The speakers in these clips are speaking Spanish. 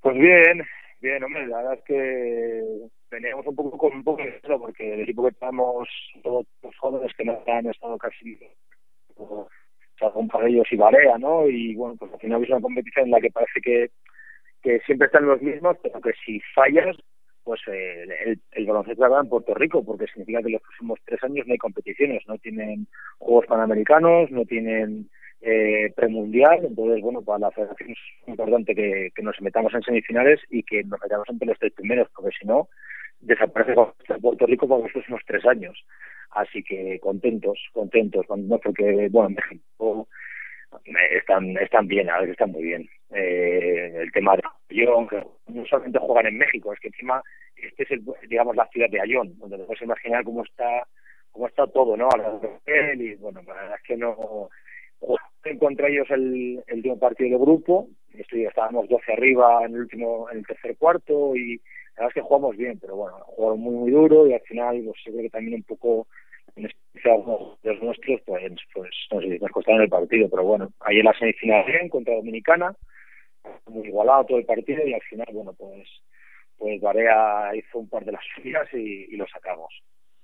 Pues bien, bien, hombre, la verdad es que veníamos un poco de eso, porque el equipo que tenemos, todos los jóvenes que no han estado casi, o sea, con Parellos y Barea, ¿no? Y bueno, pues al final es una competición en la que parece que siempre están los mismos, pero que si fallas, pues el baloncesto va en Puerto Rico, porque significa que los próximos 3 años no hay competiciones, no tienen Juegos Panamericanos, no tienen premundial. Entonces, bueno, para la federación es importante que nos metamos en semifinales y que nos metamos entre los 3 primeros, porque si no, desaparece Puerto Rico para los próximos 3 años. Así que contentos, ¿no? Porque, bueno, México están bien, a ver, están muy bien. El tema de Ayón, que no solamente juegan en México, es que encima este es digamos la ciudad de Ayón, donde te puedes imaginar cómo está todo, ¿no? Y bueno, la verdad es que no jugué contra ellos el último partido de grupo, estábamos 12 arriba en el tercer cuarto, y la verdad es que jugamos bien, pero bueno, jugaron muy duro, y al final pues yo creo que también un poco en especial los nuestros, pues no sé, nos costaron el partido, pero bueno, ahí en la semifinal bien contra Dominicana, muy igualado todo el partido, y al final, bueno, pues Barea hizo un par de las suyas y lo sacamos.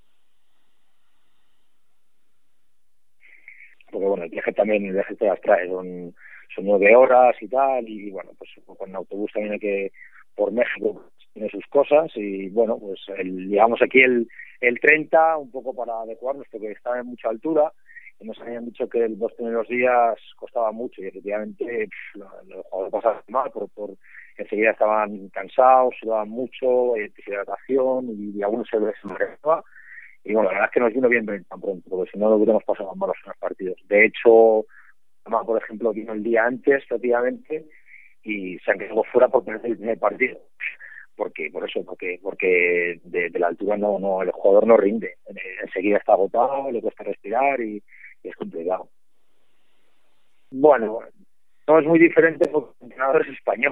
Porque bueno, el viaje te las trae, son 9 horas y tal, y bueno, pues con autobús también hay que, por México tiene sus cosas, y bueno, pues llegamos aquí el 30, un poco para adecuarnos, porque estaba en mucha altura, y nos habían dicho que los primeros días costaba mucho, y efectivamente los jugadores pasaban mal, enseguida estaban cansados, sudaban mucho, deshidratación, y algunos se mareaban. Y bueno, la verdad es que nos vino bien venir tan pronto, porque si no lo hubiéramos pasado malos en los partidos. De hecho, por ejemplo, vino el día antes prácticamente y se han quedado fuera por perder el primer partido. Porque de la altura el jugador no rinde. Enseguida está agotado, le cuesta respirar, y es complicado. Bueno, no es muy diferente porque el entrenador es español.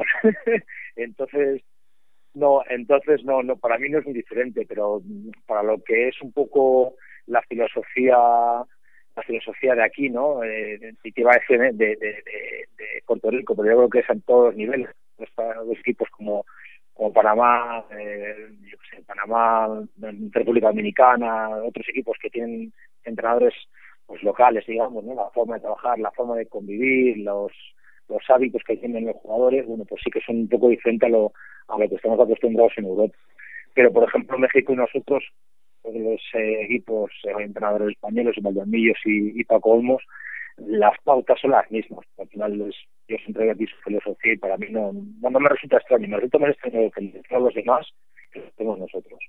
Entonces, para mí no es muy diferente, pero para lo que es un poco la filosofía de aquí, ¿no? Y que va a decir de Puerto Rico, pero yo creo que es en todos los niveles. Los equipos como Panamá, yo qué sé, Panamá, República Dominicana, otros equipos que tienen entrenadores pues locales, digamos, ¿no? La forma de trabajar, la forma de convivir, los hábitos que tienen los jugadores, bueno, pues sí que son un poco diferentes a lo que estamos acostumbrados en Europa. Pero, por ejemplo, México y nosotros, los equipos entrenadores españoles, Valdomillos y Paco Olmos, las pautas son las mismas. Al final, yo siempre veo aquí su filosofía, y para mí no me resulta extraño. Me resulta más extraño que todos los demás que lo tenemos nosotros.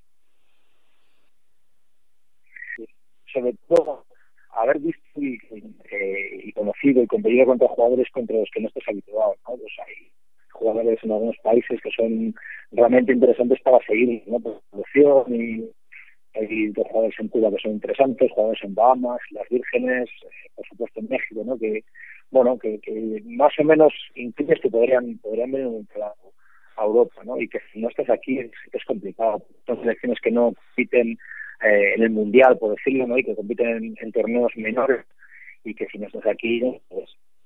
Sobre todo, haber visto y conocido y competido contra jugadores contra los que no estás habituado, ¿no? Pues hay jugadores en algunos países que son realmente interesantes para seguir, ¿no? Por evolución, y hay dos jugadores en Cuba que son interesantes, jugadores en Bahamas, las Vírgenes, por supuesto en México, ¿no? Que más o menos incluyes que podrían venir a Europa, ¿no? Y que si no estás aquí es complicado. Son selecciones que no compiten en el mundial, por decirlo, ¿no? Y que compiten en torneos menores, y que si no estás aquí, pues